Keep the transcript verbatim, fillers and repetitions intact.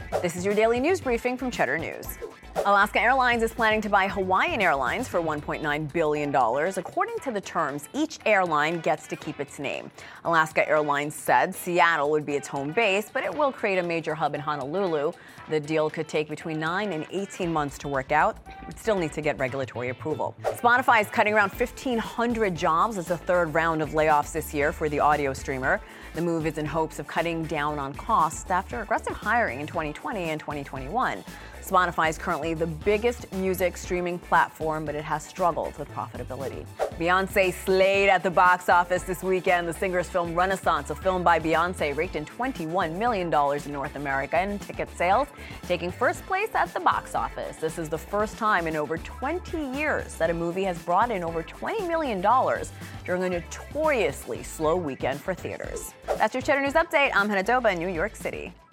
This is your daily news briefing from Cheddar News. Alaska Airlines is planning to buy Hawaiian Airlines for one point nine billion dollars. According to the terms, each airline gets to keep its name. Alaska Airlines said Seattle would be its home base, but it will create a major hub in Honolulu. The deal could take between nine and eighteen months to work out. It still needs to get regulatory approval. Spotify is cutting around fifteen hundred jobs as the third round of layoffs this year for the audio streamer. The move is in hopes of cutting down on costs after aggressive hiring in twenty twenty and twenty twenty-one. Spotify is currently the biggest music streaming platform, but it has struggled with profitability. Beyoncé slayed at the box office this weekend. The singer's film Renaissance, a film by Beyoncé, raked in twenty-one million dollars in North America in ticket sales, taking first place at the box office. This is the first time in over twenty years that a movie has brought in over twenty million dollars during a notoriously slow weekend for theaters. That's your Cheddar News Update. I'm Hannah Doba in New York City.